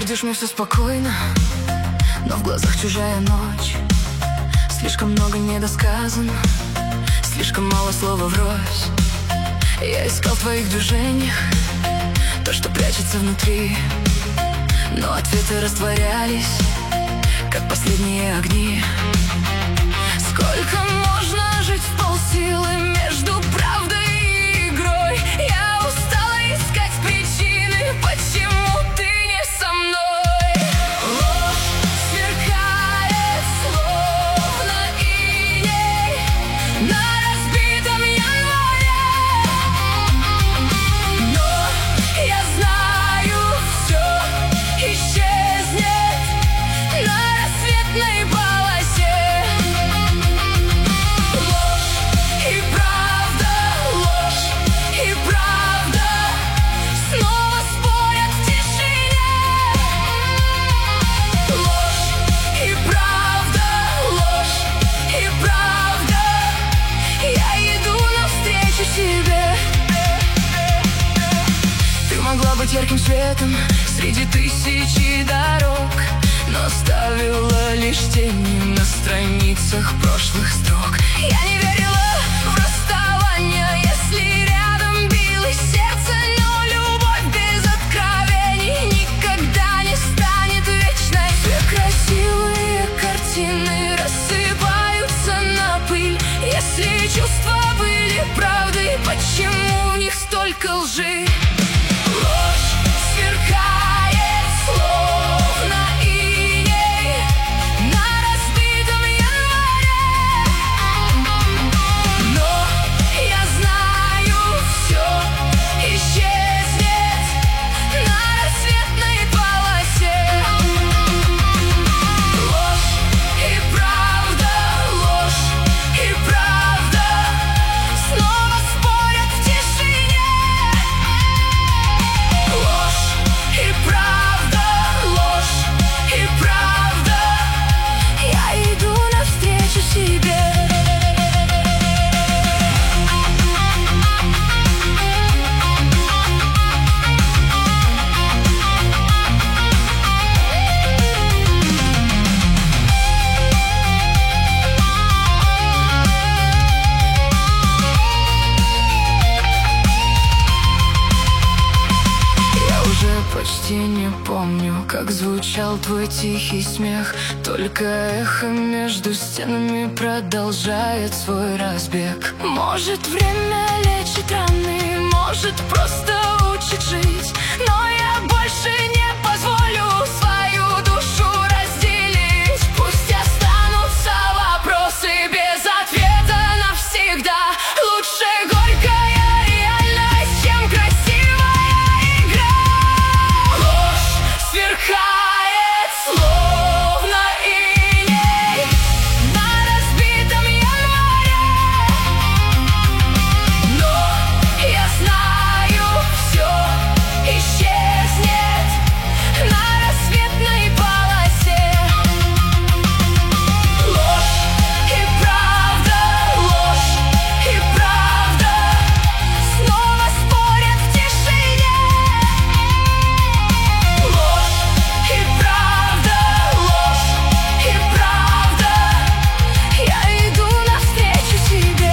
говоришь мне все спокойно, но в глазах чужая ночь. Слишком много недосказано, слишком мало слова врозь. Я искал в твоих движениях то, что прячется внутри, но ответы растворялись, как последние огни. Сколько можно жить в полсилы между правдой и игрой? Я устала искать причины, почему ты не со мной. Ложь сверкает, словно иней на разбитом январе. Но я знаю, все исчезнет на рассветной полосе. Могла быть ярким светом среди тысячи дорог, но оставила лишь тени на страницах прошлых строк. Я не верила в расставание, если рядом билось сердце, но любовь без откровений никогда не станет вечной. Все красивые картины рассыпаются на пыль. Если чувства были правдой, почему в них столько лжи? Ложь сверкает, словно иней на разбитом январе. Но я знаю, все исчезнет на рассветной полосе. Ложь и правда, снова спорят в тишине. И правда, я иду навстречу себе. Почти не помню, как звучал твой тихий смех. Только эхо между стенами продолжает свой разбег. Может, время лечит раны, может, просто учит жить, но я больше не позволю свою душу разделить. Пусть останутся вопросы без ответа навсегда. Лучше горькая реальность, чем красивая игра. Сверкает, словно иней на разбитом январе. Но я знаю, все исчезнет на рассветной полосе. Ложь и правда, снова спорят в тишине. И правда, я иду навстречу себе.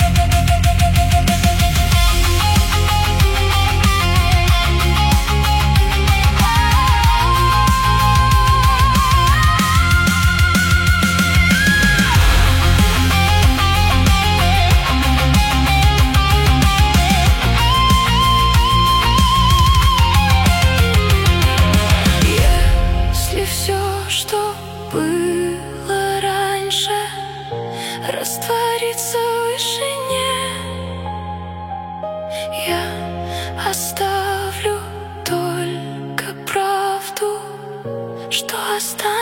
Если все, что было раньше, растворится в вышине, я оставлю только правду, что останется.